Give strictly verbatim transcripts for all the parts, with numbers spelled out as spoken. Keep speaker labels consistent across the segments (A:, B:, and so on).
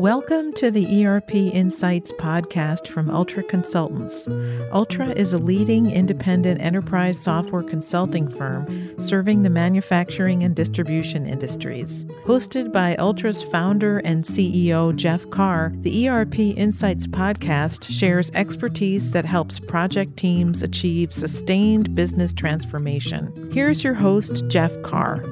A: Welcome to the E R P Insights podcast from Ultra Consultants. Ultra is a leading independent enterprise software consulting firm serving the manufacturing and distribution industries. Hosted by Ultra's founder and C E O, Jeff Carr, the E R P Insights podcast shares expertise that helps project teams achieve sustained business transformation. Here's your host, Jeff Carr.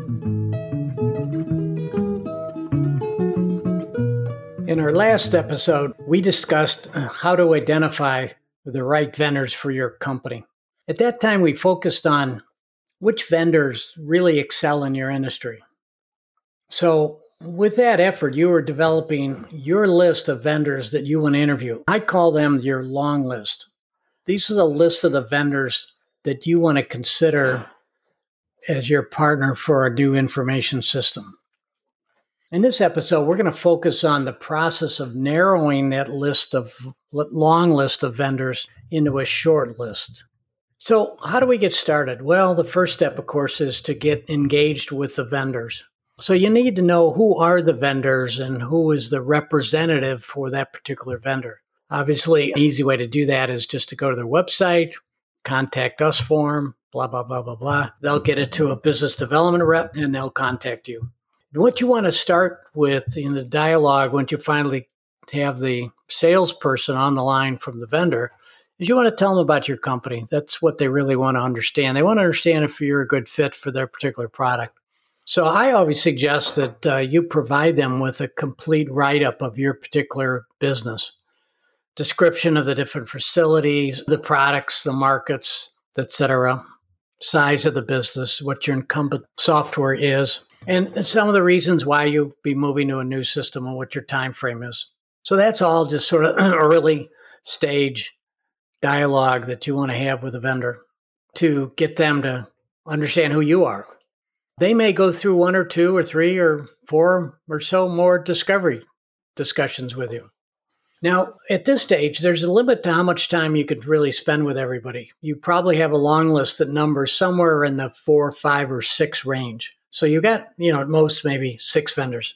B: In our last episode, we discussed how to identify the right vendors for your company. At that time, we focused on which vendors really excel in your industry. So with that effort, you were developing your list of vendors that you want to interview. I call them your long list. These are the list of the vendors that you want to consider as your partner for a new information system. In this episode, we're going to focus on the process of narrowing that list of long list of vendors into a short list. So how do we get started? Well, the first step, of course, is to get engaged with the vendors. So you need to know who are the vendors and who is the representative for that particular vendor. Obviously, an easy way to do that is just to go to their website, contact us form, blah, blah, blah, blah, blah. They'll get it to a business development rep and they'll contact you. What you want to start with in the dialogue, once you finally have the salesperson on the line from the vendor, is you want to tell them about your company. That's what they really want to understand. They want to understand if you're a good fit for their particular product. So I always suggest that uh, you provide them with a complete write-up of your particular business. Description of the different facilities, the products, the markets, et cetera, size of the business, what your incumbent software is, and some of the reasons why you'll be moving to a new system and what your time frame is. So that's all just sort of early stage dialogue that you want to have with a vendor to get them to understand who you are. They may go through one or two or three or four or so more discovery discussions with you. Now, at this stage, there's a limit to how much time you could really spend with everybody. You probably have a long list that numbers somewhere in the four, five, or six range. So you got, you know, at most maybe six vendors.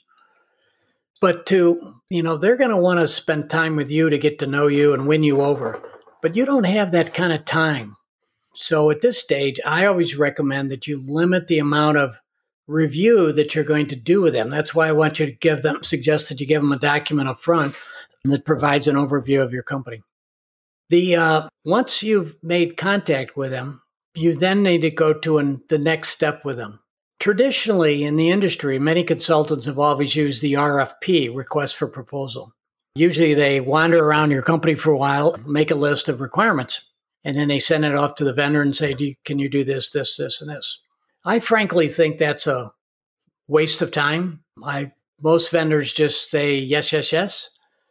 B: But to, you know, they're going to want to spend time with you to get to know you and win you over. But you don't have that kind of time. So at this stage, I always recommend that you limit the amount of review that you're going to do with them. That's why I want you to give them, suggest that you give them a document up front that provides an overview of your company. The uh, once you've made contact with them, you then need to go to an, the next step with them. Traditionally, in the industry, many consultants have always used the R F P, request for proposal. Usually they wander around your company for a while, make a list of requirements, and then they send it off to the vendor and say, do you, can you do this, this, this, and this? I frankly think that's a waste of time. I Most vendors just say yes, yes, yes.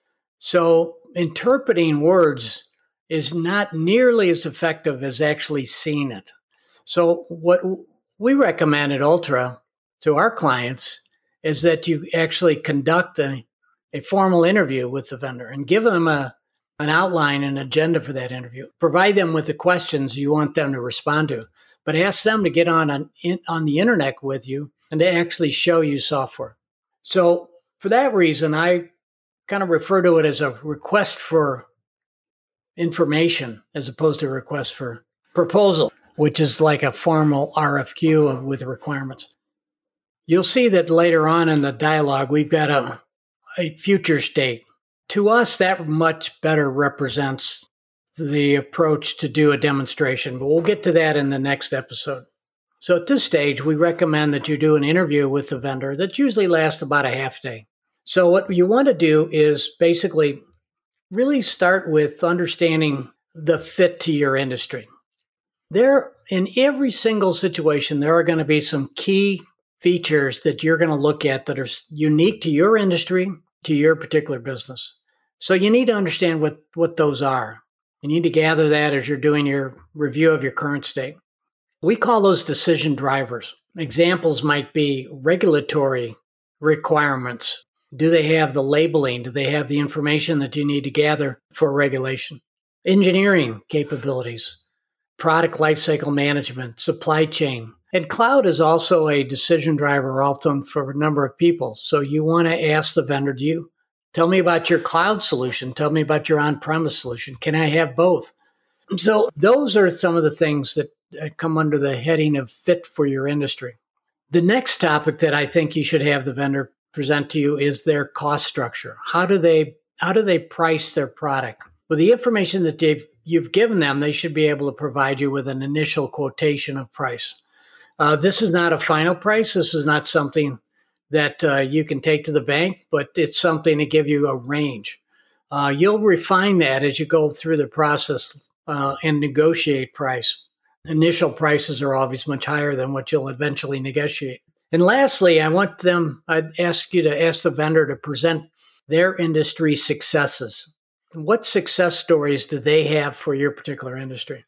B: So interpreting words is not nearly as effective as actually seeing it. So what we recommend at Ultra to our clients is that you actually conduct a, a formal interview with the vendor and give them a, an outline and agenda for that interview. Provide them with the questions you want them to respond to, but ask them to get on, on, in, on the internet with you and to actually show you software. So for that reason, I kind of refer to it as a request for information as opposed to a request for proposal, which is like a formal R F Q with requirements. You'll see that later on in the dialogue, we've got a, a future state. To us, that much better represents the approach to do a demonstration, but we'll get to that in the next episode. So at this stage, we recommend that you do an interview with the vendor that usually lasts about a half day. So what you want to do is basically really start with understanding the fit to your industry. There, in every single situation, there are going to be some key features that you're going to look at that are unique to your industry, to your particular business. So you need to understand what, what those are. You need to gather that as you're doing your review of your current state. We call those decision drivers. Examples might be regulatory requirements. Do they have the labeling? Do they have the information that you need to gather for regulation? Engineering capabilities, product lifecycle management, supply chain. And cloud is also a decision driver often for a number of people. So you want to ask the vendor, do you, Tell me about your cloud solution. Tell me about your on-premise solution. Can I have both? So those are some of the things that come under the heading of fit for your industry. The next topic that I think you should have the vendor present to you is their cost structure. How do they how do they price their product? With the information that they've you've given them, they should be able to provide you with an initial quotation of price. Uh, this is not a final price. This is not something that uh, you can take to the bank, but it's something to give you a range. Uh, you'll refine that as you go through the process uh, and negotiate price. Initial prices are always much higher than what you'll eventually negotiate. And lastly, I want them, I'd ask you to ask the vendor to present their industry successes. What success stories do they have for your particular industry?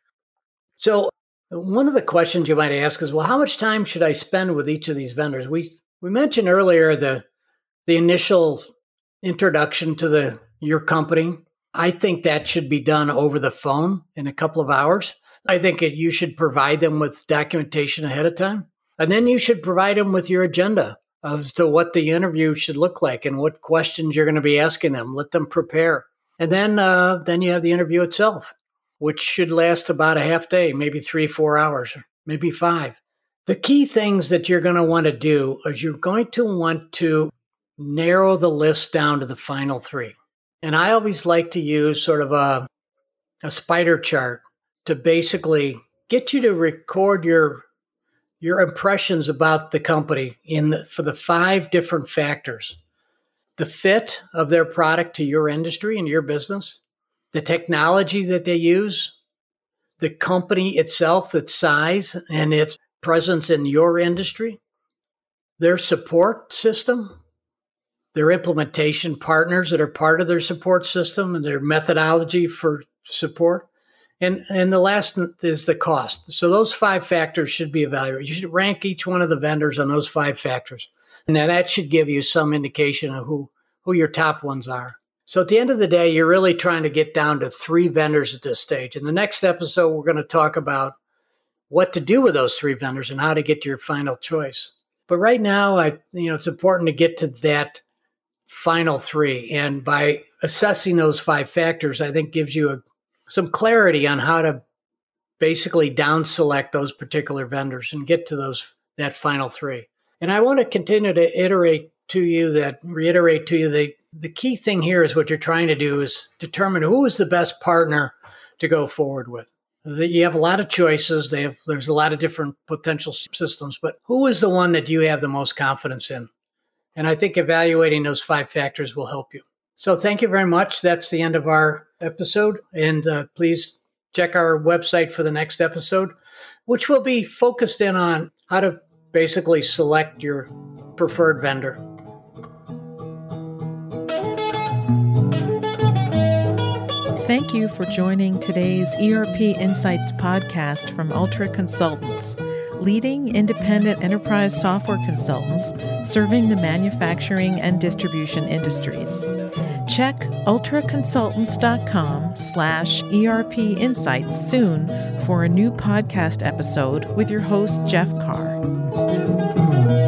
B: So one of the questions you might ask is, well, how much time should I spend with each of these vendors? We we mentioned earlier the the initial introduction to the your company. I think that should be done over the phone in a couple of hours. I think it, you should provide them with documentation ahead of time. And then you should provide them with your agenda as to what the interview should look like and what questions you're going to be asking them. Let them prepare. And then uh, then you have the interview itself, which should last about a half day, maybe three, four hours, maybe five. The key things that you're going to want to do is you're going to want to narrow the list down to the final three. And I always like to use sort of a, a spider chart to basically get you to record your your impressions about the company in the, for the five different factors. The fit of their product to your industry and your business, the technology that they use, the company itself, its size and its presence in your industry, their support system, their implementation partners that are part of their support system and their methodology for support. And, and the last is the cost. So those five factors should be evaluated. You should rank each one of the vendors on those five factors. And then that should give you some indication of who, who your top ones are. So at the end of the day, you're really trying to get down to three vendors at this stage. In the next episode, we're going to talk about what to do with those three vendors and how to get to your final choice. But right now, I, you know, it's important to get to that final three. And by assessing those five factors, I think gives you a, some clarity on how to basically down select those particular vendors and get to those that final three. And I want to continue to iterate to you that, reiterate to you that the key thing here is what you're trying to do is determine who is the best partner to go forward with. You have a lot of choices. They have, there's a lot of different potential systems, but who is the one that you have the most confidence in? And I think evaluating those five factors will help you. So thank you very much. That's the end of our episode. And uh, please check our website for the next episode, which will be focused in on how to basically select your preferred vendor.
A: Thank you for joining today's E R P Insights podcast from Ultra Consultants, leading independent enterprise software consultants serving the manufacturing and distribution industries. Check ultraconsultants.com slash ERP Insights soon for a new podcast episode with your host, Jeff Carr.